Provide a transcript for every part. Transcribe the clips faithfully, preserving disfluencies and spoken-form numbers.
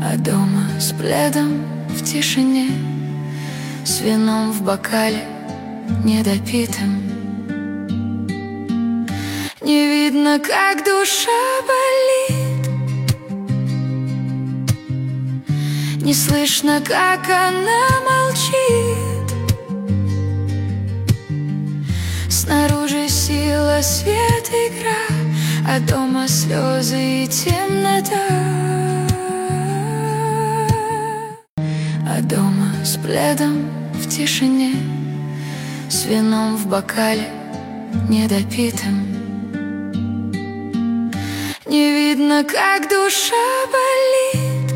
А дома с пледом в тишине, с вином в бокале недопитым. Не видно, как душа болит, не слышно, как она молчит. Снаружи сила, свет, игра, а дома слезы и темнота. А дома с пледом в тишине, с вином в бокале недопитым. Не видно, как душа болит,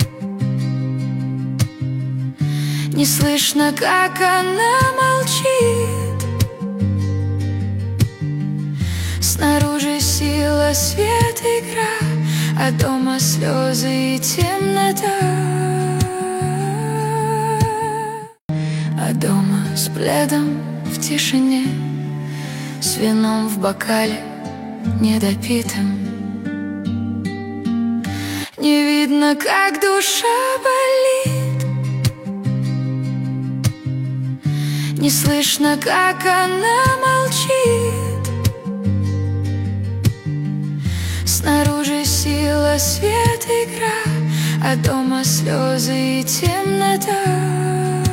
не слышно, как она молчит. Снаружи сила, свет, игра, а дома слезы и темнота. А дома с пледом в тишине, с вином в бокале недопитым. Не видно, как душа болит, не слышно, как она молчит. Снаружи сила, свет, игра, а дома слезы и темнота.